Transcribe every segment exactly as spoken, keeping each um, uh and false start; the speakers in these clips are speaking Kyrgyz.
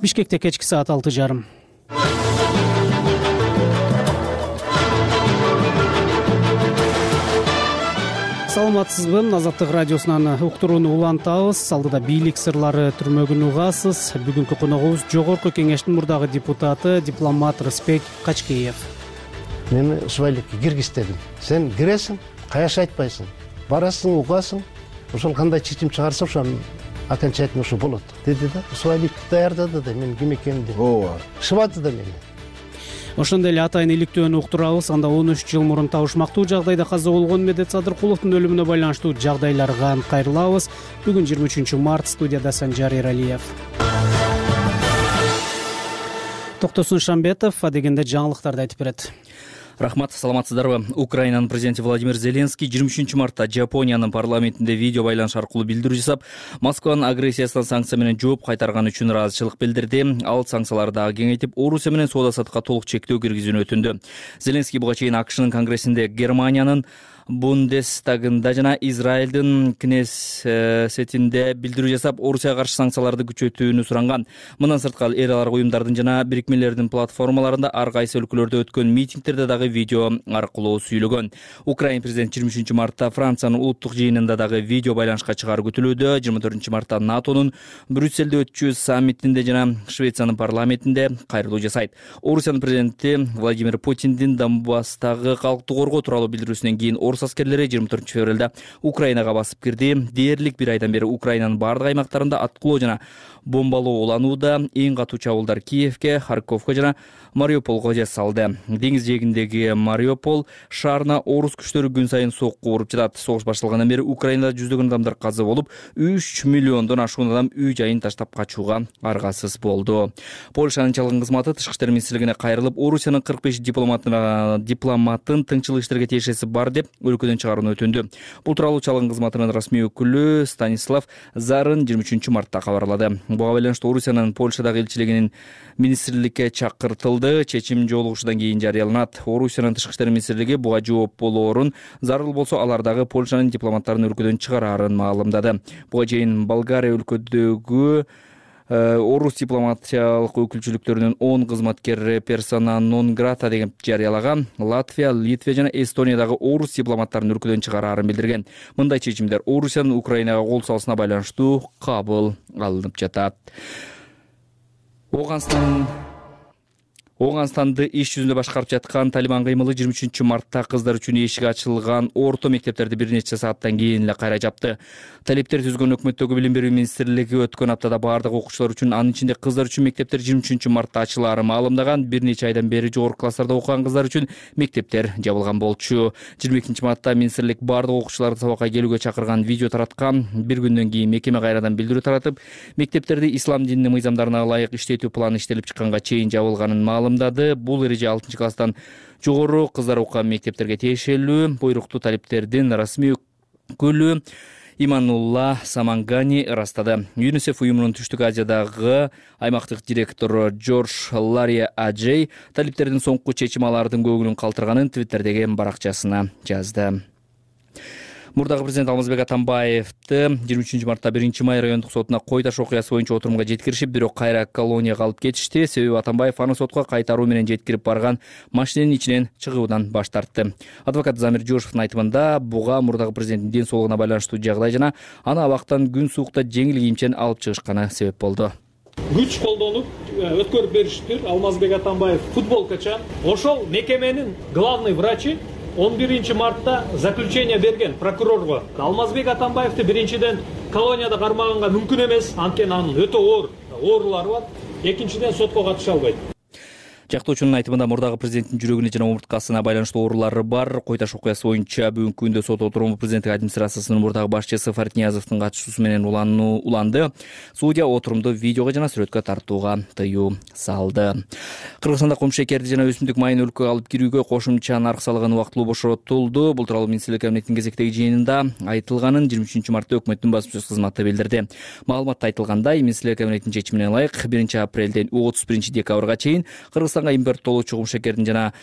Бишкекте кечки саат алты жарым. Саламатсызбы, Азаттык радиосунан уктурууну улантабыз. Алдыда бийлик сырлары түрмөгүн угасыз. Бүгүнкү коногубуз Жогорку Кеңештин мурдагы депутаты, дипломат Рысбек Качкеев. Мени субайликке киргиздедим. Сен киресиң, каяш айтпайсың, барасың, угасың, ошол кандай чечим чыгарса ошол окончательно ошо болот деди да. Субайликти даярдады да, мен ким экенимди. Ооба. Шыбады да мени. Ошондой эле атайын иликтөөнү уктурабыз. Анда он үч жыл мурун табышмактуу жагдайда каза болгон Медет Садыркуловдун өлүмүнө байланыштуу жагдайларга кайрылабыз. Бүгүн жыйырма үчүнчү март, студияда Санжар Эралиев. Токтосун Шамбетов адегенде жаңылыктарды айтып берет. Рахмат, саламатсыздарбы. Украинанын президенти Владимир Зеленский жыйырма үчүнчү мартта Жапониянын парламентинде видео байланыш аркылуу билдирүү жасап, Москванын агрессиясына санкция менен жооп кайтарганы үчүн ыраазычылык билдирди. Ал санкцияларды дагы кеңейтип, Орусия менен соода саттыкка толук чектөө киргизүүнү өтүндү. Зеленский буга чейин АКШнын конгрессинде Германиянын Бундестагында жана Израилдин Кнессетинде билдирүү жасап, Орусияга каршы санкцияларды күчөтүүнү суранган. Мындан сырткы эл аралык уюмдардын жана бирикмелердин платформаларында ар кайсы өлкөлөрдө өткөн митингтерде дагы видео аркылуу сүйлөгөн. Украин президенти жыйырма үчүнчү мартта Франциянын улуттук жыйынында дагы видео байланышка чыгаруу күтүлүүдө. жыйырма төртүнчү мартта НАТОнун Брюсселде өтчү саммитинде жана Швециянын парламентинде кайрылуу жасайт. Орусиянын президенти Владимир Путиндин Донбасстагы калкты коргоо тууралуу билдирүүсүнөн кийин Орус аскерлери жыйырма төртүнчү февралда Украинага басып кирди. Дээрлик бир айдан бери Украинанын бардык аймактарында аткылоо жана бомбалоо уланууда. Эң катуу чабуулдар Киевке, Харьковко жана Мариуполго жасалды. Деңиз жээгиндеги Мариупол шаарына орус күчтөрү күн сайын сокку уруп жатат. Согуш башталгандан бери Украинада жүздөгөн адамдар каза болуп, үч миллиондон ашуун адам үй жайын таштап качууга аргасыз болду. Польшанын чалгын кызматы Тышкы иштер министрлигине кайрылып, Орусиянын кырк беш дипломатын дипломатын тыңчылык иштерге тиешеси бар деп өлкөдөн чыгарууну өтүндү. Бул тууралуу чалгын кызматынын расмий өкүлү Станислав Зарын жыйырма үчүнчү мартта кабарлады. Буга байланыштуу Орусиянын Польшадагы элчилигинин министрликке чакыртылды. Чечим жолугушуудан кийин жарыяланат. Орусиянын Тышкы иштер министрлиги буга жооп болоорун, зарыл болсо алардагы Польшанын дипломаттарын өлкөдөн чыгарарын маалымдады. Буга чейин Болгария өлкөдөгү Орус дипломатиялык өкүлчүлүктөрүнүн он кызматкери персона нон грата деген жарыялаган. Латвия, Литва жана Эстониядагы орус дипломаттарын өлкөдөн чыгарарын билдирген. Мындай чечимдер Орусиянын Украинага кол салышына байланыштуу кабыл алынып жатат. Оганстан Оганстанды иш жүзүндө башкарып жаткан Талибан кыймылы жыйырма үчүнчү мартта кыздар үчүн эшик ачылган орто мектептерди бир нече сааттан кийин эле кайра жапты. Талиптер түзгөн өкмөттөгү билим берүү министрлиги өткөн аптада бардык окуучулар үчүн, анын ичинде кыздар үчүн мектептер жыйырма үчүнчү мартта ачылаарын маалымдаган. Бир нече айдан бери жогорку класстарда окуган кыздар үчүн мектептер жабылган болчу. жыйырма экинчи мартта министрлик бардык окуучуларды сабакка келүүгө чакырган видео тараткан. Бир күндөн кийин мекеме кайрадан билдирүү таратып, мектептерди ислам дининин мыйзамдарына ылайык иштетүү планы иштелип чыкканга чейин жабылганын маалымдады. Бул эреже алтынчы класстан жогору кыздар окуган мектептерге тиешелүү. Буйрукту талиптердин расмий өкүлү Иманулла Самангани ырастады. ЮНИСЕФ уюмунун Түштүк Азиядагы аймактык директору Джордж Лария Аджей талиптердин соңку чечим алардын көңүлүн калтырганын Твиттердеги баракчасына жазды. Мурдагы президент Алмазбек Атамбаевди жыйырма үчүнчү мартта биринчи май райондук сотуна кой таш окуясы боюнча отурумга жеткиришип, бирок кайра колонияга алып кетишти. Себеби Атамбаев аны сотко кайтаруу менен жеткирип барган машиненин ичинен чыгуудан баш тартты. Адвокат Замир Жошовдун айтымында, буга мурдагы президенттин ден соолугуна байланыштуу жагдай жана аны абактан күн суукта жеңил кийимчен алып чыгышканы себеп болду. Күч колдонуп өткөрүп беришиптир. Алмазбек Атамбаев футболкача. Ошол мекеменин главный врачы он биринчи мартта заключение берген прокурорго. Алмазбек Атамбаевди биринчиден колонияда кармаганга мүмкүн эмес, анткени анын өтө оор оорулары бар. Экинчиден сотко катыша албайт. Жактоочунун айтымында мурдагы президенттин жүрөгүнө жана омурткасына байланыштуу оорулары бар. Кой таш окуясы боюнча бүгүнкү күндө сот отуруму президенттик администрациясынын мурдагы башчысы Фартниязовдун катышуусу менен уланды. Судья отурумду видеого жана сүрөткө тартууга тыюу салды. Кыргызстанда кум шекерди жана өсүмдүк майын өлкөгө алып кирүүгө кошумча нарк салыгын убактылуу бошотулду. Бул тууралуу министрлик кабинетинин кезектеги жыйынында айтылганын жыйырма үчүнчү мартта өкмөттүн басма сөз кызматы билдирди. Маалыматта айтылгандай, министрлик кабинетинин чечимине ылайык биринчи апрелден отуз биринчи декабрга чейин Кыргызстанга импорттолуучу кум шекердин жана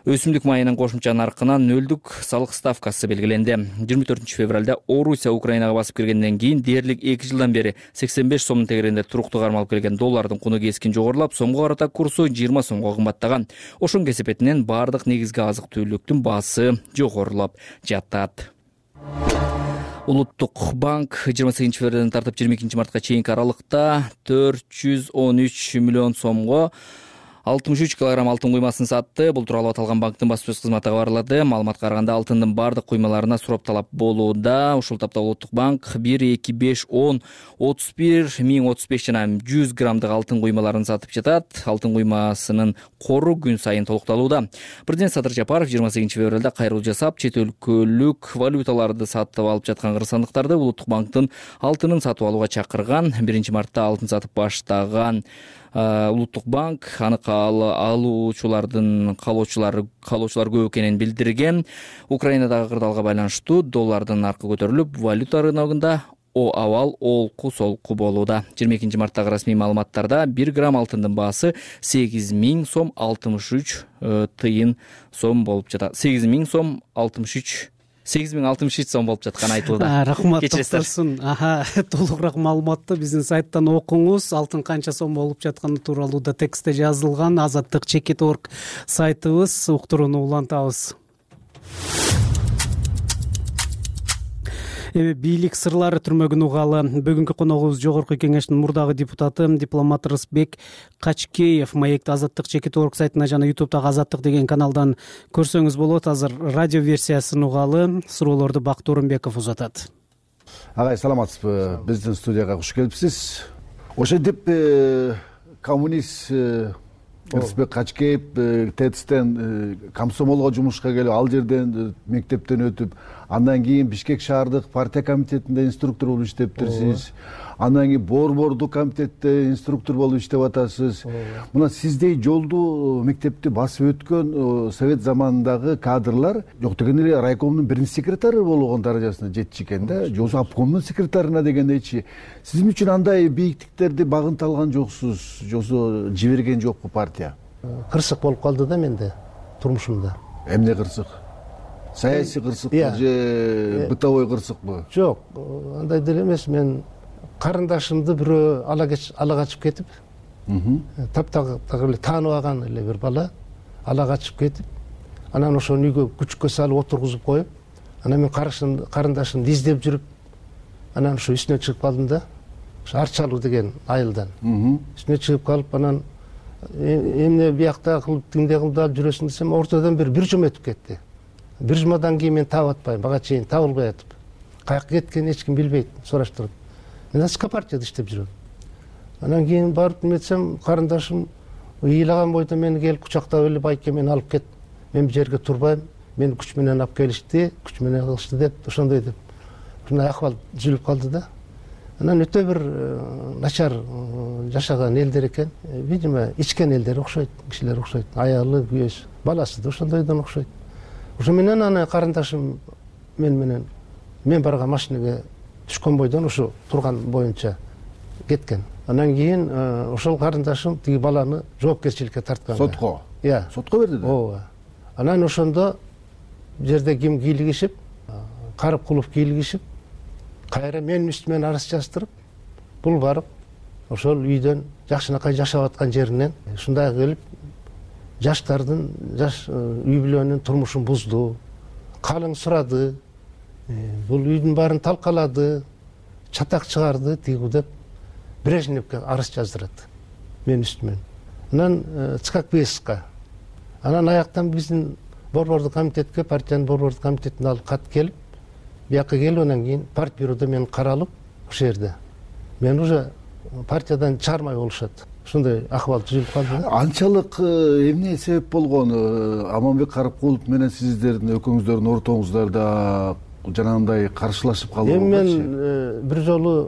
Өсүмдүк майынын кошумча наркына нөлдүк салык ставкасы белгиленди. жыйырма төртүнчү февралда Орусия Украинага басып киргенден кийин дээрлик эки жылдан бери сексен беш сомдун тегерегинде туруктуу кармалып келген доллардын куну кескин жогорулап, сомго карата курсу жыйырма сомго кымбаттаган. Ошонун кесепетинен баардык негизги азык-түгүлүктүн баасы жогорулап жатат. Улуттук банк жыйырма сегизинчи февралдан тартып жыйырма экинчи мартка чейинки аралыкта төрт жүз он үч миллион сомго алтымыш үч килограмм алтын куймасын сатты. Бул тууралуу аталган банктын баспасөз кызматы кабарлады. Маалыматка караганда алтындын бардык куймаларына сурап талап болууда. Ушул тапта Улуттук банк бир, эки, беш, он, отуз бир, миң отуз беш жана жүз граммдык алтын куймаларын сатып жатат. Алтын куймасынын кору күн сайын толукталууда. Президент Садыр Жапаров жыйырма сегизинчи февралда кайрылуу жасап, чет өлкөлүк валюталарды сатып алып жаткан кыргызстандыктарды Улуттук банктын алтынын сатып алууга чакырган. биринчи мартта алтын сатып баштаган Улуттук банк аны алуучулардын каалоочулары каалоочулар көп экенин билдирген. Украинадагы кырдаалга байланыштуу доллардын наркы көтөрүлүп, валюта рыногунда о абал олку солку болууда. жыйырма экинчи марттагы расмий маалыматтарда бир грамм алтындын баасы сегиз миң сом алтымыш үч тыйын сом болуп жатат. сегиз миң сом алтымыш үч сегиз миң алтымыш үч сом болуп жатканы айтылууда. Рахмат, токтосун. Аха, толугураак маалыматты биздин сайттан окуңуз. Алтын канча сом болуп жатканы тууралуу да текстте жазылган. Азаттык чекит точка орг сайтыбыз, уктурууну улантабыз. Эми бийлик сырлары түрмөгүн угалы. Бүгүнкү коногубуз Жогорку Кеңештин мурдагы депутаты, дипломат Рысбек Качкеев. Маекти Азаттык чекит точка орг сайтына жана ютубтагы Азаттык деген каналдан көрсөңүз болот. Азыр радио версиясын угалы. Суроолорду Бакыт Орунбеков узатат. Агай, саламатсызбы? Биздин студияга куш келипсиз. Ошо деп коммунист Рысбек Качкеев ТЭЦтен комсомолго жумушка келип, ал жерден мектептен өтүп, андан кийин Бишкек шаардык партия комитетинде инструктор болуп иштептирсиз. Андан кийин Борбордук комитетте инструктор болуп иштеп атасыз. Мына сиздей жолду мектепти басып өткөн совет заманындагы кадрлар жок дегенде эле райкомдун биринчи секретары болгон даражасына жетчү экен да, жосу обкомдун секретарына дегендейчи. Сиз үчүн андай бийиктиктерди багынта алган жоксуз, жосу жиберген жокпу партия? Кырсык болуп калды да менде турмушумда. Эмне кырсык? Саясий кырсыкпы же бытовой кырсыкпы? Жок, андай деле эмес. Мен карындашымды бирөө ала качып кетип, таптагы эле таанып алган эле бир бала ала качып кетип, анан ошону үйгө күчкө салып отургузуп коюп, анан мен карындашымды издеп жүрүп, анан ошо үстүнө чыгып калдым да. Ошо Арчалуу деген айылдан. Үстүнө чыгып калып, анан эмне биякта кылып, тимде кылып жүрөсүң десем, ортодон бир бир жума өтүп кетти. Бир жумадан кийин мен таап атпайм, бага чейин табылбай атып. Каяка кеткенин эч ким билбейт, сураштырып. Мен ачка партияда иштеп жүрөм. Анан кийин барып эметсем, карындашым ыйлаган бойдо мени келип кучактап эле, байке мени алып кет. Мен бул жерге турбайм. Мени күч менен алып келишти, күч менен кылышты деп, ошондой деп. Ушундай акыбал түзүлүп калды да. Анан өтө бир начар жашаган элдер экен. Видимо, ичкен элдер окшойт, кишилер окшойт. Аялы, күйөөсү, баласы да ошондойдон окшойт. Ошо менен аны карындашым мен менен мен барган машинеге түшкөн бойдон ошо турган боюнча кеткен. Анан кийин ошол карындашым тиги баланы жоопкерчиликке тарткан. Сотко? Иә. Сотко берди да? Ооба. Анан ошондо жерде ким кийлигишип, Карыпкулов кийлигишип, кайра менин үстүмөн арыз жаздырып, бул барып ошол үйдөн жакшынакай жашап аткан жеринен ушундай келип жаштардын, жаш үй бүлөнүн турмушун бузду, калың сурады, бул үйдүн баарын талкалады, чатак чыгарды, тигүү деп Брежневке арыз жаздырат менин үстүмөн. Анан ЦККБСка. Анан аяктан биздин борбордук комитетке, партиянын борбордук комитетине алып кат келип, бияка келип, анан кийин партбюродо мен каралып, ошол жерде мен уже партиядан чыгармай болушат. Ушундай акыбал түзүлүп калды. Анчалык эмне себеп болгон? Аманбек Карыпкулов менен сиздердин экөөңүздөрдүн ортоңуздарда жанагындай каршылашып калуу? Эми мен бир жолу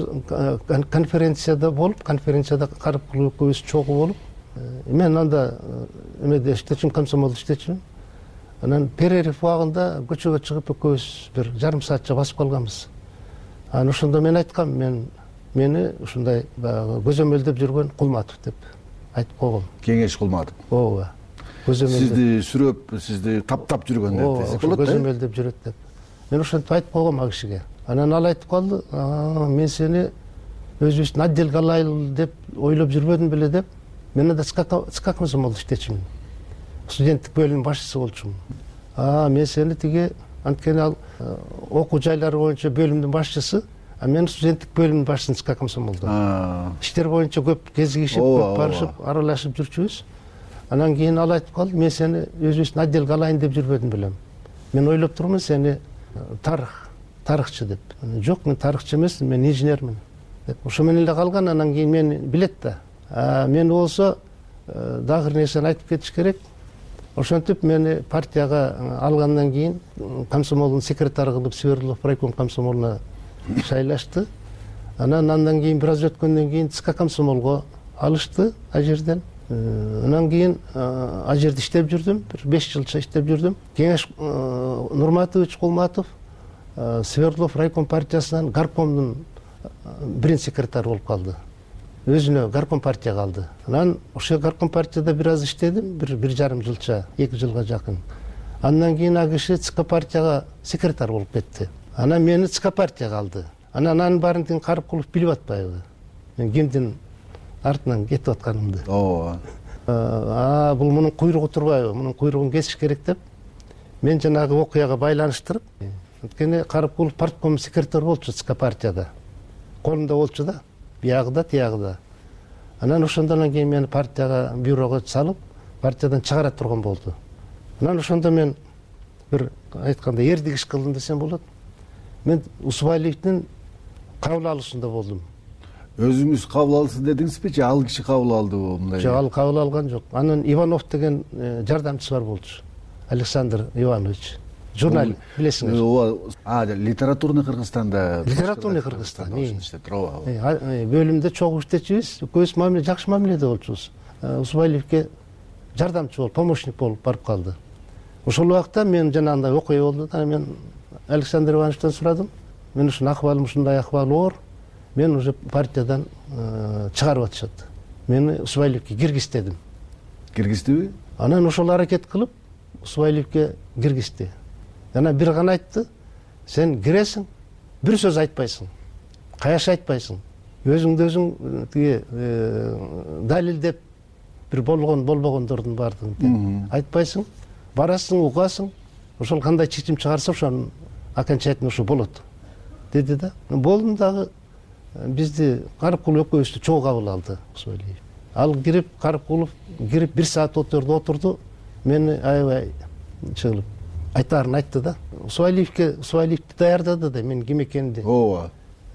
конференцияда болуп, конференцияда Карыпкулов экөөбүз чогуу болуп, мен анда эмеде иштечүмүн, комсомолдо иштечүмүн. Анан перерыв убагында көчөгө чыгып экөөбүз бир жарым саатча басып калганбыз. Анан ошондо мен айткам, мен мени ушундай көзөмөлдөп жүргөн Кулматов деп айтып койгом. Кеңеш Кулматов. Ооба. сизди сүрөп, сизди таптап жүргөн десек болот да. Көзөмөлдөп жүрөт деп. Мен ошентип айтып койгом ал кишиге. Анан ал айтып калды, мен сени өзүбүздүн отделге алайлы деп ойлоп жүрбөдүм беле деп. Мен анда ЦК комсомолдо иштечүмүн. Студенттик бөлүмдүн башчысы болчумун. А мен сени тиги анткени ал окуу жайлары боюнча бөлүмдүн башчысы, а мен студенттик бөлүмдүн башчысы ЦК комсомолдо. Иштер боюнча көп кезигишип, көп барышып, аралашып жүрчүбүз. Анан кийин ал айтып калды, мен сени өзүбүздүн отделге алайын деп жүрбөдүм белем. Мен ойлоп турмун сени тарых, тарыхчы деп. Жок, мен тарыхчы эмесмин, мен инженермин деп. Ошо менен эле калган, анан кийин мени билет да. Мен болсо дагы бир нерсени айтып кетиш керек. Ошентип мени партияга алгандан кийин комсомолдун секретары кылып Свердлов райком комсомолуна шайлашты. Анан андан кийин бир аз өткөндөн кийин ЦК комсомолго алышты ал жерден. Анан кийин ал жерде иштеп жүрдүм, бир беш жылча иштеп жүрдүм. Кеңеш Нурматович Кулматов Свердлов райком партиясынан горкомдун биринчи секретары болуп калды. Өзүнө горком партия калды. Анан ошо горком партияда бир аз иштедим, бир бир жарым жылча, эки жылга жакын. Андан кийин ал киши ЦК партияга секретарь болуп кетти. Анан мени ЦК партияга алды. Анан анын баарын тиги Карыпкулов билип атпайбы? Мен кимдин артынан кетип атканымды. Ооба. А бул мунун куйругу турбайбы? Мунун куйругун кесиш керек деп мен жанагы окуяга байланыштырып, анткени Карыпкулов партком секретарь болчу ЦК партияда. Колунда болчу да. Биягыда, тиягыда. Анан ошондон кийин мени партияга, бюрого салып, партиядан чыгара турган болду. Анан ошондо мен бир айтканда эрдик иш кылдым десем болот. Мен Усубалиевдин кабыл алуусунда болдум. Өзүңүз кабыл алсын дедиңизби же ал киши кабыл алдыбы мындай? Жок, ал кабыл алган жок. Анын Иванов деген жардамчысы бар болчу. Александр Иванович. Журнал, билесиңер. Ооба. А, литературный Кыргызстанда. Литературный Кыргызстан. Бөлүмдө чогуу иштечүбүз, экөөбүз мамиле, жакшы мамиледе болчубуз. Усубалиевке жардамчы болуп, помощник болуп барып калды. Ошол убакта мен жанагындай окуя болду да, мен Александр Ивановичтен сурадым. Мен ушун акыбалым ушундай акыбал оор. Мен уже партиядан чыгарып атышат. Мени Усубалиевке киргиздедим. Киргиздиби? Анан ошол аракет кылып Усубалиевке киргизди. Анан бир гана айтты, сен киресиң, бир сөз айтпайсың, каяш айтпайсың. Өзүңдү өзүң тиги далилдеп бир болгон болбогондордун баардыгын айтпайсың, барасың, угасың, ошол кандай чечим чыгарса ошонун окончательно ошо болот деди да. Болдум дагы бизди Карыпкулов экөөбүздү чогуу кабыл алды Усубалиев. Ал кирип, Карыпкулов кирип бир саат отурду, отурду, мени аябай чыгылып айтаарын айтты да. Усубалиевке, Усубалиевди даярдады да, мен ким экенимди. Ооба.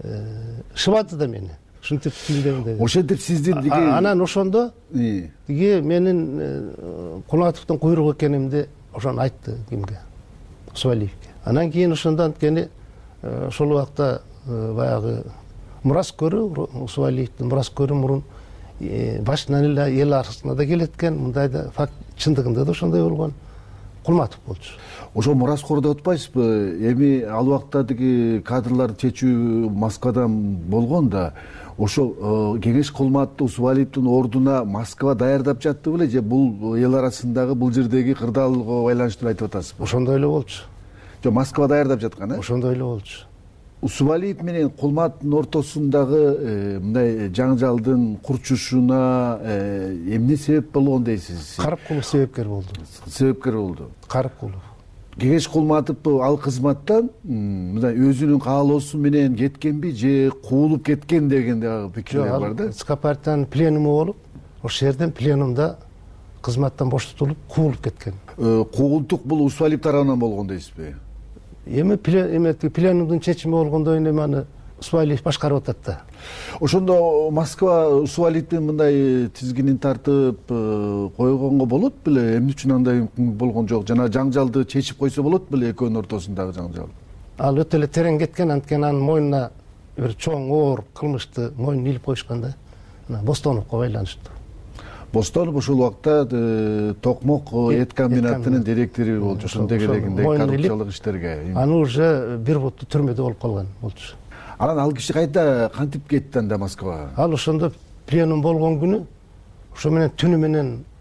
Шыбады да мени. Ушинтип кийиндегиндей. Ошентип сиздин тиги анан ошондо тиги менин Кулматовдун куйругу экенимди ошону айтты кимге? Усубалиевке. Анан кийин ошондо анткени ошол убакта баягы мурас көрүү, Усубалиевдин мурас көрүү мурун башынан эле эл арасына да келет экен, мындай да факт чындыгында да ошондой болгон. Кулматов болчу. Ошо мураскор деп атпайсызбы? Эми ал убакта тиги кадрларды чечүү Москвадан болгон да, ошо Кеңеш Кулматов Усубалиевдин ордуна Москва даярдап жатты беле же бул эл арасындагы бул жердеги кырдаалга байланыштуу айтып атасызбы? Ошондой эле болчу. Жок, Москва даярдап жаткан, э? Ошондой эле болчу. Усубалиев менен Кулматтын ортосундагы мындай жаңжалдын курчушуна эмне себеп болгон дейсиз? Карыпкулов себепкер болду. Себепкер болду. Карыпкулов. Кеңеш Кулматов ал кызматтан мындай өзүнүн каалоосу менен кеткенби же куулуп кеткен деген дагы пикирлер бар да. ЦК партиянын пленуму болуп, ошол жерден пленумда кызматтан боштотулуп куулуп кеткен. Куултук бул Усубалиев тарабынан болгон дейсизби? Эми пленумдун чечими болгондо эми аны Усубалиев башкарып атат да. Ошондо Москва Усубалиевдин мындай тизгинин тартып койгонго болот беле? Эмне үчүн андай болгон жок? Жана жаңжалды чечип койсо болот беле экөөнүн ортосундагы жаңжал? Ал өтө эле терең кеткен, анткени анын мойнуна бир чоң оор кылмышты мойнуна илип коюшкан да. Бостоновго байланыштуу. Бостонов ошол убакта Токмок эт комбинатынын директору болчу. Ошондой дегендей коррупциялык иштерге. Аны уже бир бутту түрмөдө болуп калган болчу. Анан ал киши кайда кантип кетти анда Москвага? Ал ошондо пленум болгон күнү ошо менен түнү менен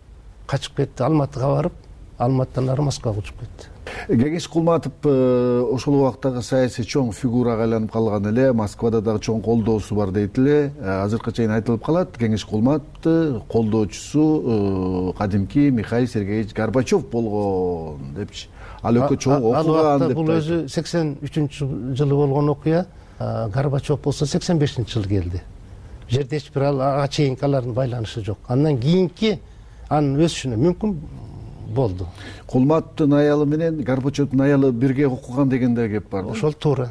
качып кетти, Алматыга барып, Алматыдан ары Москвага учуп кетти. Кеңеш Кулматов ошол убактагы саясий чоң фигурага айланып калган эле, Москвада дагы чоң колдоосу бар дейт эле. Азыркыга чейин айтылып калат, Кеңеш Кулматовдун колдоочусу кадимки Михаил Сергеевич Горбачев болгон депчи. Ал өкө чоң окуган деп. Бул өзү сексен үчүнчү жылы болгон окуя. Горбачев болсо сексен бешинчи жылы келди. Жерде эч бир ага чейинки алардын байланышы жок. Андан кийинки анын өсүшүнө мүмкүн болду. Кулматовдун аялы менен Горбачевдун аялы бирге окуган деген да кеп бар. Ошол туура.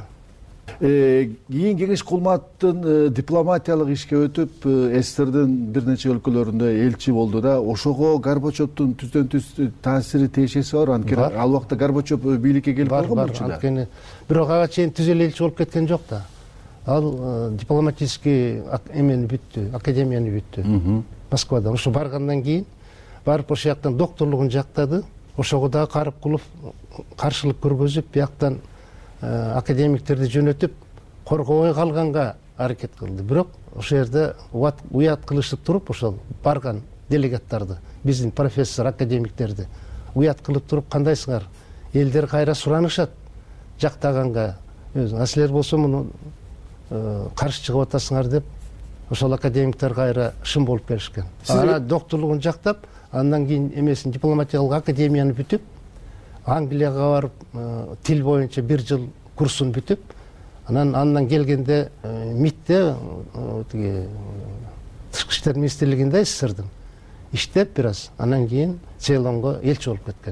Кийин Кеңеш Кулматовдун дипломатиялык ишке өтүп, СССРдин бир нече өлкөлөрүндө элчи болду да. Ошого Горбачевдун түздөн түз таасири тиешеси бар. Анткени ал убакта Горбачев бийликке келип калган болчу да. Анткени бирок ага чейин түз эле элчи болуп кеткен жок да. Ал дипломатический эмени бүттү, академияны бүттү. Москвада. Ошо баргандан кийин барып ошол жактан докторлугун жактады. Ошого дагы карып кылып, каршылык көргөзүп, бияктан академиктерди жөнөтүп, коргобой калганга аракет кылды. Бирок ошол жерде уят кылышып туруп, ошол барган делегаттарды, биздин профессор, академиктерди уят кылып туруп, кандайсыңар? Элдер кайра суранышат жактаганга. А силер болсо муну каршы чыгып атасыңар деп, ошол академиктер кайра шым болуп келишкен. Ана докторлугун жактап, андан кийин эмесин дипломатиялык академияны бүтүп, Англияга барып, тил боюнча бир жыл курсун бүтүп, анан андан келгенде МИДте, тиги Тышкы иштер министрлигинде СССРдин иштеп бир аз, анан кийин Цейлонго элчи болуп кеткен.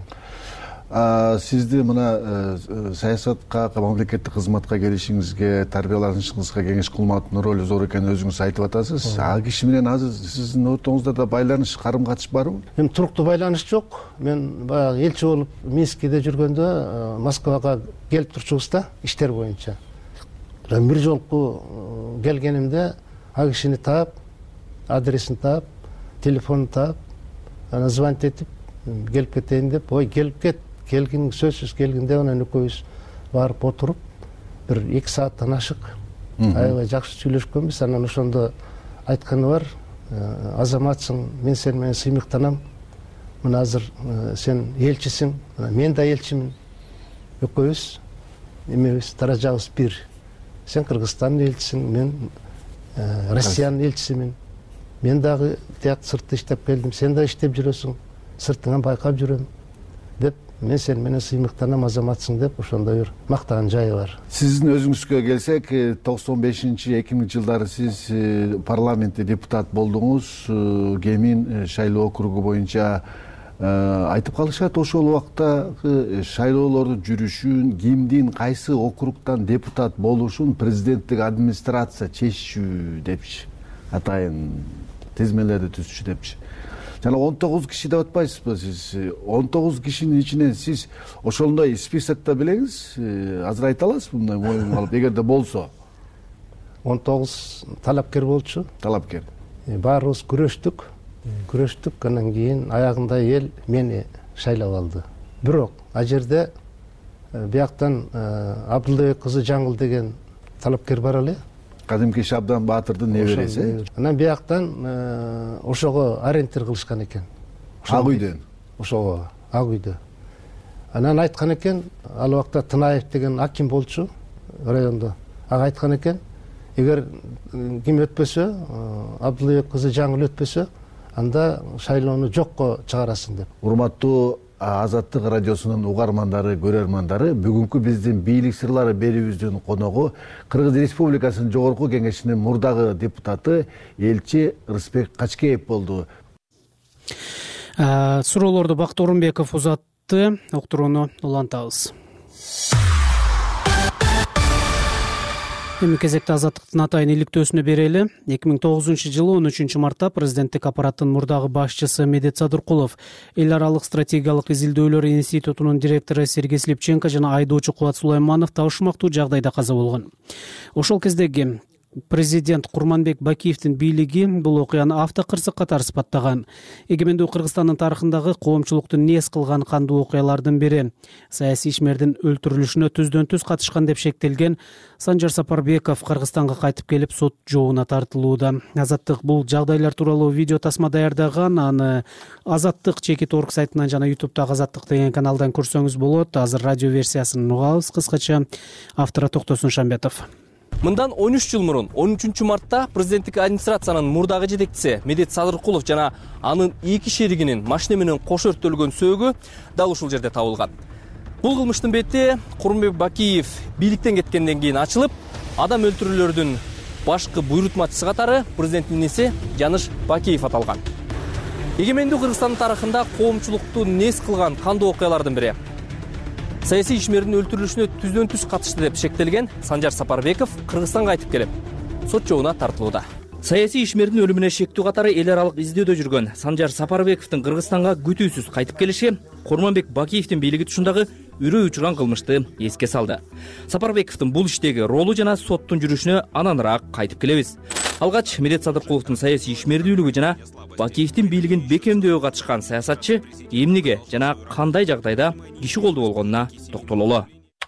Сизди мына саясатка, мамлекеттик кызматка келишиңизге, тарбияланышыңызга Кеңеш Кулматовдун ролу зор экенин өзүңүз айтып атасыз. Ал киши менен азыр сиздин ортоңузда да байланыш, карым катыш барбы? Эми туруктуу байланыш жок. Мен баягы элчи болуп Минскиде жүргөндө Москвага келип турчубуз да, иштер боюнча. Бир жолку келгенимде ал кишини таап, адресин таап, телефонун таап, анан звонить этип, келип кетейин деп, ой, келип кет. Келгин, сөзсүз келгенде анан экөөбүз барып отуруп, бир эки сааттан ашык аябай жакшы сүйлөшкөнбүз. Анан ошондо айтканы бар, азаматсың, мен сени менен сыймыктанам. Мына азыр сен элчисиң, мен да элчимин. Экөөбүз эмебиз, даражабыз бир. Сен Кыргызстандын элчисиң, мен Россиянын элчисимин. Мен дагы тияк сыртта иштеп келдим, сен да иштеп жүрөсүң, сыртыңан байкап жүрөм деп, мен сен менен сыймыктанам, азаматсың деп, ошондой бир мактаган жайы бар. Сиздин өзүңүзгө келсек, токсон бешинчи эки миңинчи жылдары сиз парламентте депутат болдуңуз, Кемин шайлоо округу боюнча. Айтып калышат, ошол убакта шайлоолордун жүрүшүн, кимдин кайсы округтан депутат болушун президенттик администрация чечишүү депчи, атайын тизмелерди түзүшү депчи. Жана он тогуз киши деп атпайсызбы сиз? он тогуз кишинин ичинен сиз ошондой списокто билеңиз, азыр айта аласызбы мындай моюнга алып, эгерде болсо? он тогуз талапкер болчу. Талапкер. Баарыбыз күрөштүк. Күрөштүк, анан кийин аягында эл мени шайлап алды. Бирок ал жерде бияктан Абдылбек кызы Жаңыл деген талапкер бар эле. Кадимки Шабдан Баатырдын небереси. Анан бияктан ошого ориентир кылышкан экен. Ак үйдөн. Ошого, Ак үйдө. Анан айткан экен, ал убакта Тынаев деген аким болчу райондо. Ага айткан экен, эгер ким өтпөсө, Абдылбек кызы Жаңыл өтпөсө, анда шайлоону жокко чыгарасың деп. Урматтуу Азаттык радиосунун угармандары, көрөрмандары, бүгүнкү биздин бийлик сырлары берүүбүздүн коногу Кыргыз Республикасынын Жогорку Кеңешинин мурдагы депутаты элчи Рысбек Качкеев болду. Суроолорду Бакыт Орунбеков узатты, уктурууну улантабыз. Эми кезекте Азаттыктын атайын иликтөөсүнө берели. эки миң тогузунчу жылы он үчүнчү мартта президенттик аппараттын мурдагы башчысы Медет Садыркулов, эл аралык стратегиялык изилдөөлөр институтунун директору Сергей Слепченко жана айдоочу Кубат Сулайманов табышмактуу жагдайда каза болгон. Ошол кездеги Президент Курманбек Бакиевдин бийлиги бул окуяны автокырсык катары сыпаттаган. Эгемендүү Кыргызстандын тарыхындагы коомчулукту нес кылган кандуу окуялардын бири. Саясий ишмердин өлтүрүлүшүнө түздөн түз катышкан деп шектелген Санжар Сапарбеков Кыргызстанга кайтып келип сот жообуна тартылууда. Азаттык бул жагдайлар тууралуу видео тасма даярдаган. Аны Азаттык чекит орг сайтынан жана ютубтагы Азаттык деген каналдан көрсөңүз болот. Азыр радио версиясын угабыз. Кыскача автору Токтосун Шамбетов. Мындан он үч жыл мурун он үчүнчү мартта президенттик администрациянын мурдагы жетекчиси Медет Садыркулов жана анын эки шеригинин машина менен кошо өрттөлгөн сөөгү дал ушул жерде табылган. Бул кылмыштын бети Курманбек Бакиев бийликтен кеткенден кийин ачылып, адам өлтүрүүлөрдүн башкы буйрутмачысы катары президенттин инеси Жаныш Бакиев аталган. Эгемендүү Кыргызстандын тарыхында коомчулукту нес кылган кандуу окуялардын бири. Саясий ишмердин өлтүрүлүшүнө түздөн түз катышты деп шектелген Санжар Сапарбеков Кыргызстанга кайтып келип, сот жообуна тартылууда. Саясий ишмердин өлүмүнө шектүү катары эл аралык издөөдө жүргөн Санжар Сапарбековдун Кыргызстанга күтүүсүз кайтып келиши Курманбек Бакиевдин бийлиги тушундагы үрөй учурган кылмышты эске салды. Сапарбековдун бул иштеги ролу жана соттун жүрүшүнө ананыраак кайтып келебиз. Алгач Медет Садыркуловдун саясий ишмердүүлүгү жана Бакиевдин бийлигин бекемдөөгө катышкан саясатчы эмнеге жана кандай жагдайда киши колдуу болгонуна токтололу.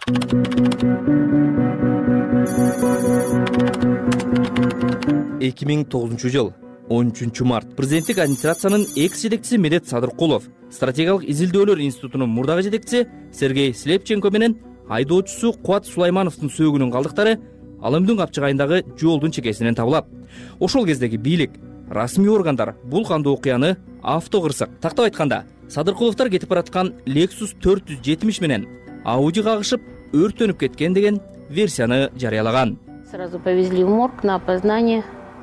эки миң тогузунчу жыл он үчүнчү март президенттик администрациянын экс жетекчиси Медет Садыркулов, стратегиялык изилдөөлөр институтунун мурдагы жетекчиси Сергей Слепченко менен айдоочусу Кубат Сулаймановдун сөөгүнүн калдыктары Алымдын капчыгайындагы жолдун чекесинен табылат. Ошол кездеги бийлик, расмий органдар бул кандуу окуяны автокырсык, тактап айтканда, Садыркуловдор кетип бараткан Lexus төрт жүз жетимиш менен Audi кагышып өрттөнүп кеткен деген версияны жарыялаган. Сразу повезли в морг на опознание.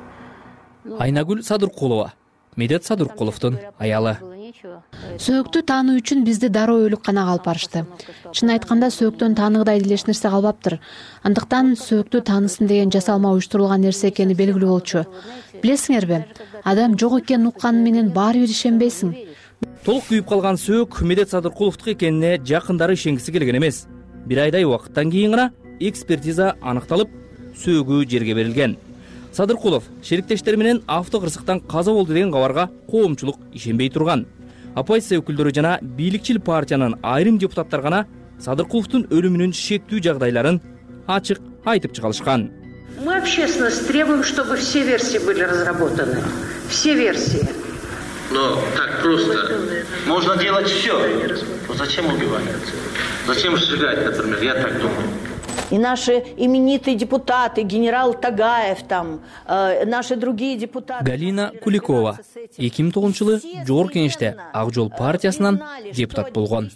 Айнагүл Садыркулова, Медет Садыркуловдун аялы. Сөөктү таануу үчүн бизди дароо өлүкканага алып барышты. Чын айтканда сөөктөн тааныгыдай элеш нерсе калбаптыр. Андыктан сөөктү таанысын деген жасалма уюштурулган нерсе экени белгилүү болчу. Билесиңерби, адам жок экенин укканы менен баары бир ишенбейсиң. Толук күйүп калган сөөк Медет Садыркуловдуку экенине жакындары ишенгиси келген эмес. Бир айдай убакыттан кийин гана экспертиза аныкталып, сөөгү жерге берилген. Садыркулов шериктештери менен автокырсыктан каза болду деген кабарга коомчулук ишенбей турган. Оппозиция өкүлдөрү жана бийликчил партиянын айрым депутаттар гана Садыркуловдун өлүмүнүн шектүү жагдайларын ачык айтып чыгалышкан. Мы общественность требуем, чтобы все версии были разработаны. Все версии. Но так просто. Можно делать все. Но зачем убивать? Зачем сжигать, например? Я так думаю. И наши именитые депутаты, генерал Тагаев, там, э, наши другие депутаты. Галина Куликова эки миң тогузунчу жылы Жогорку Кеңеште Ак Жол партиясынан депутат болгон.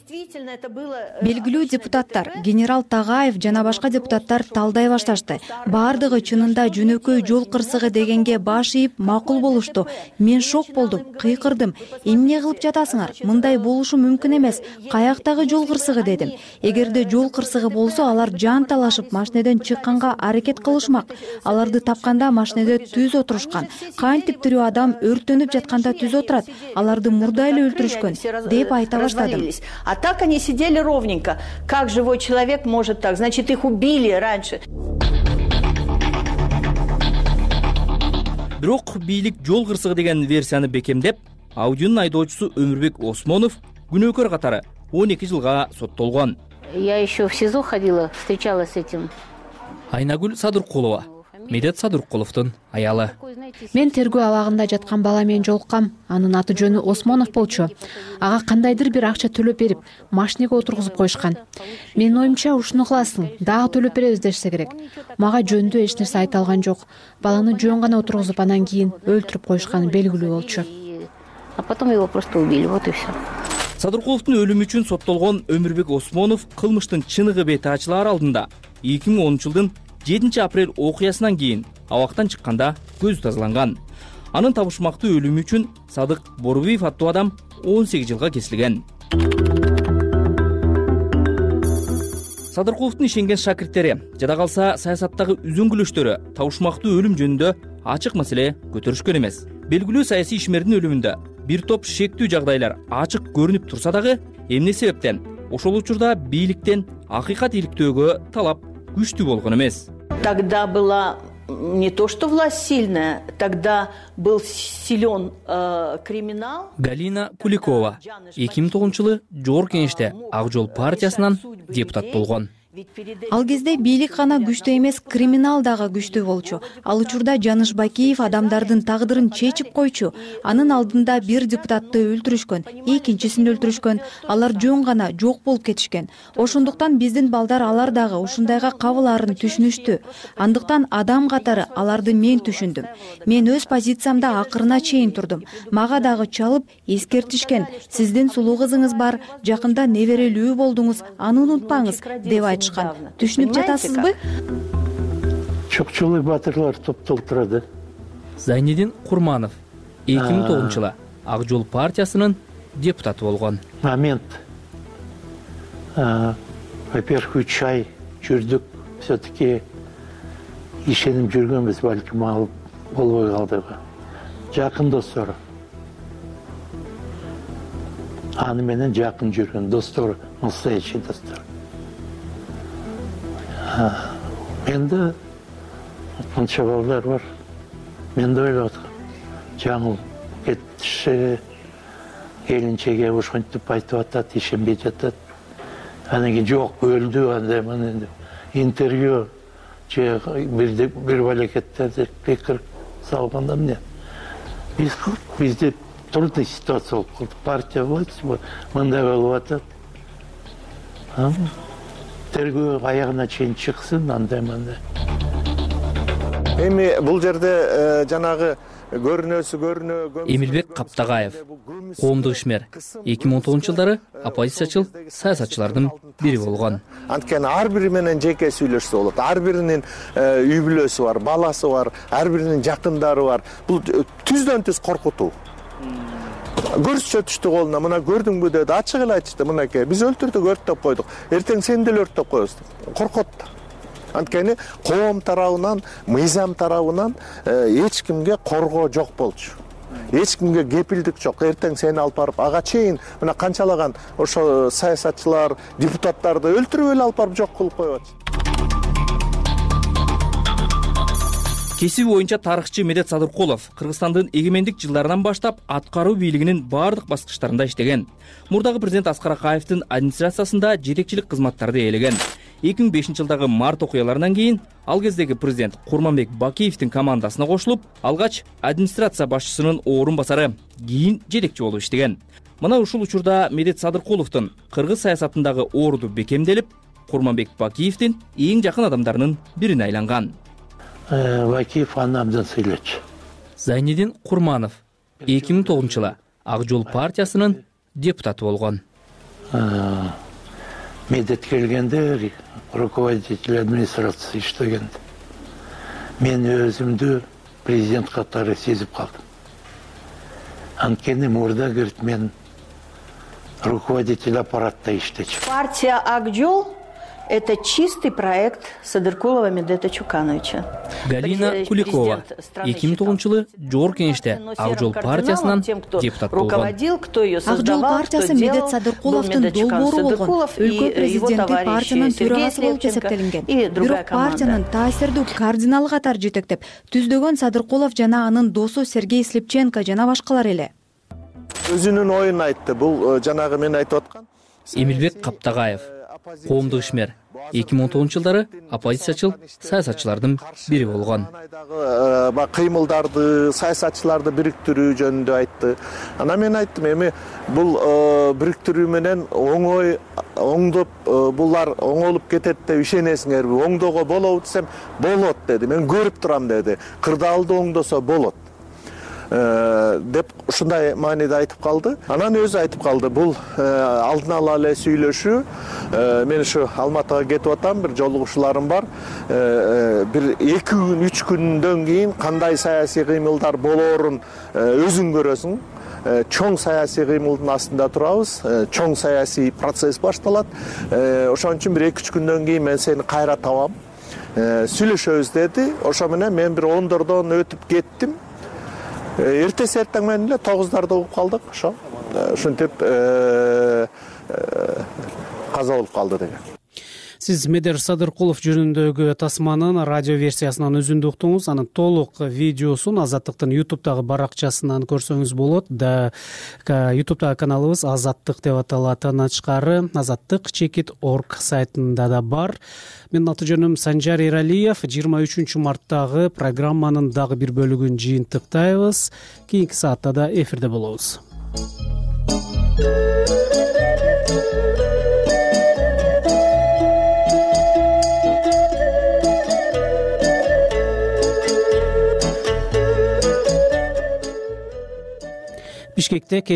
Белгилүү депутаттар генерал Тагаев жана башка депутаттар талдай башташты. Баардыгы чынында жөнөкөй жол кырсыгы дегенге баш ийип макул болушту. Мен шок болдум, кыйкырдым. Эмне кылып жатасыңар? Мындай болушу мүмкүн эмес. Каяктагы жол кырсыгы дедим. Эгерде жол кырсыгы болсо, алар жан талашып машинеден чыкканга аракет кылышмак. Аларды тапканда машинеде түз отурушкан. Кантип тирүү адам өрттөнүп жатканда түз отурат. Аларды мурда эле өлтүрүшкөн деп айта баштадым. А так они сидели ровненько. Как живой человек может так? Значит, их убили раньше. Бирок бийлик жол кырсыгы деген версияны бекемдеп, Audинун айдоочусу Өмүрбек Осмонов күнөөкөр катары он эки жылга соттолгон. Я еще в СИЗО ходила, встречалась с этим. Айнагүл Садыркулова, Медет Садыркуловдун аялы. Мен тергөө абагында жаткан бала менен жолуккам. Анын аты жөнү Осмонов болчу. Ага кандайдыр бир акча төлөп берип, машинеге отургузуп койушкан. Менин оюмча ушуну кыласың, дагы төлөп беребиз дешсе керек. Мага жөндүү эч нерсе айта алган жок. Баланы жөн гана отургузуп анан кийин өлтүрүп коюшканы белгилүү болчу. А потом его просто убили, вот и все. Садыркуловдун өлүмү үчүн соттолгон Өмүрбек Осмонов кылмыштын чыныгы бети ачылаар алдында эки миң онунчу жылдын жетинчи апрель окуясынан кийин абактан чыкканда көзү тазаланган. Анын табышмактуу өлүмү үчүн Садык Борубиев аттуу адам он сегиз жылга кесилген. Садыркуловдун ишенген шакирттери, жада калса саясаттагы үзөңгүлөштөрү табышмактуу өлүм жөнүндө ачык маселе көтөрүшкөн эмес. Белгилүү саясий ишмердин өлүмүндө бир топ шектүү жагдайлар ачык көрүнүп турса дагы, эмне себептен ошол учурда бийликтен акыйкат иликтөөгө талап күчтүү болгон эмес. Тогда была не то что власть сильная, тогда был силен э, криминал. Галина Куликова эки миң тогузунчу жылы жогорку кеңеште Ак жол партиясынан депутат болгон. Ал кезде бийлик гана күчтүү эмес, криминал дагы күчтүү болчу. Ал учурда Жаныш Бакиев адамдардын тагдырын чечип койчу. Анын алдында бир депутатты өлтүрүшкөн, экинчисин өлтүрүшкөн. Алар жөн гана жок болуп кетишкен. Ошондуктан биздин балдар алар дагы ушундайга кабылаарын түшүнүштү. Андыктан адам катары аларды мен түшүндүм. Мен өз позициямда акырына чейин турдум. Мага дагы чалып эскертишкен. Сиздин сулуу кызыңыз бар, жакында неберелүү болдуңуз, аны унутпаңыз деп айтышкан. Түшүнүп жатасызбы? Чокчулук батырлар топтолуп турат. Зайнидин Курманов эки миң тогузунчу жылы Ак жол партиясынын депутаты болгон. Момент. Во-первых, үч ай жүрдүк. Все-таки ишенип жүргөнбүз, балким алып болбой калдык. Жакын достор. Аны менен жакын жүргөн достор, настоящий достор. Менде канча балдар бар. Мен да ойлоп аткам. Жаңыл кетиши, келинчеге ошентип айтып атат, ишенбей жатат. Анан кийин жок өлдү, андай мына интервью же бир бир балекеттерди пикир салганда эмне? Биз бизде трудный ситуация болуп калды. Партия власть мындай болуп атат. Тергөө аягына чейин чыксын, андай мындай. Эми бул жерде жанагы көрүнөсү көрүнө. Эмилбек Каптагаев, коомдук ишмер, эки миң он тогузунчу жылдары оппозициячыл саясатчылардын бири болгон. Анткени ар бири менен жеке сүйлөшсө болот. Ар биринин үй бүлөсү бар, баласы бар, ар биринин жакындары бар. Бул түздөн түз коркутуу. Көрсө түштү колуна, мына көрдүңбү деди, ачык эле айтышты, мынакей, биз өлтүрдүк, өрттөп койдук. Эртең сени деле өрттөп коебуз. Коркот. Анткени коом тарабынан, мыйзам тарабынан эч кимге коргоо жок болчу. Эч кимге кепилдик жок. Эртең сени алып барып, ага чейин мына канчалаган ошо саясатчылар, депутаттарды өлтүрүп эле алып барып жок кылып коюп атышты. Кесиби боюнча тарыхчы Медет Садыркулов Кыргызстандын эгемендик жылдарынан баштап аткаруу бийлигинин бардык баскычтарында иштеген. Мурдагы президент Аскар Акаевдин администрациясында жетекчилик кызматтарды ээлеген. эки миң бешинчи жылдагы март окуяларынан кийин ал кездеги президент Курманбек Бакиевдин командасына кошулуп, алгач администрация башчысынын орун басары, кийин жетекчи болуп иштеген. Мына ушул учурда Медет Садыркуловдун кыргыз саясатындагы орду бекемделип, Курманбек Бакиевдин эң жакын адамдарынын бирине айланган. Бакиев анамдан сүйлөчү. Зайнидин Курманов эки миң тогузунчу жылы Ак жол партиясынын депутаты болгон. Медет келгенде руководитель администрации иштегенде. Мен өзүмдү президент катары сезип калдым. Анткени мурда кирип мен руководитель аппаратта иштечү. Партия Ак жол — это чистый проект Садыркулова Медета Чукановича. Галина Куликова эки миң тогузунчу жылы жогорку кеңеште Ак жол партиясынан депутат болгон. Ак жол партиясы Медет Садыркуловдун долбоору болгон. Өлкө президенти партиянын төрагасы болуп эсептелинген. Бирок партиянын таасирдүү кардиналы катары жетектеп түздөгөн Садыркулов жана анын досу Сергей Слепченко жана башкалар эле. Өзүнүн оюн айтты. Бул жанагы мен айтып аткан. Эмилбек Каптагаев, коомдук ишмер, эки миң он тогузунчу жылдары оппозициячыл саясатчылардын бири болгон. Кыймылдарды, саясатчыларды бириктирүү жөнүндө айтты. Анан мен айттым, эми бул бириктирүү менен оңой оңдоп булар оңолуп кетет деп ишенесиңерби? Оңдоого болобу десем, болот деди. Мен көрүп турам деди. Кырдаалды оңдосо болот деп ушундай мааниде айтып калды. Анан өзү айтып калды, бул алдын ала эле сүйлөшүү. Мен ушу Алматыга кетип атам, бир жолугушууларым бар. Бир эки күн, үч күндөн кийин кандай саясий кыймылдар болоорун өзүң көрөсүң. Чоң саясий кыймылдын астында турабыз. Чоң саясий процесс башталат. Ошон үчүн бир эки үч күндөн кийин мен сени кайра табам. Сүйлөшөбүз деди. Ошо менен мен бир ондордон өтүп кеттим. Эртеси эртең менен эле тогуздарда угуп калдык, ошо. Ушинтип каза болуп калды деген. Сиз Медер Садыркулов жөнүндөгү тасманын радио версиясынан үзүндү уктуңуз. Анын толук видеосун Азаттыктын ютубтагы баракчасынан көрсөңүз болот. Да ютубтагы каналыбыз Азаттык деп аталат. Андан тышкары азаттык чекит орг сайтында да бар. Менин аты жөнүм Санжар Эралиев. жыйырма үчүнчү марттагы программанын дагы бир бөлүгүн жыйынтыктайбыз. Кийинки саатта да эфирде болобуз. Бишкекте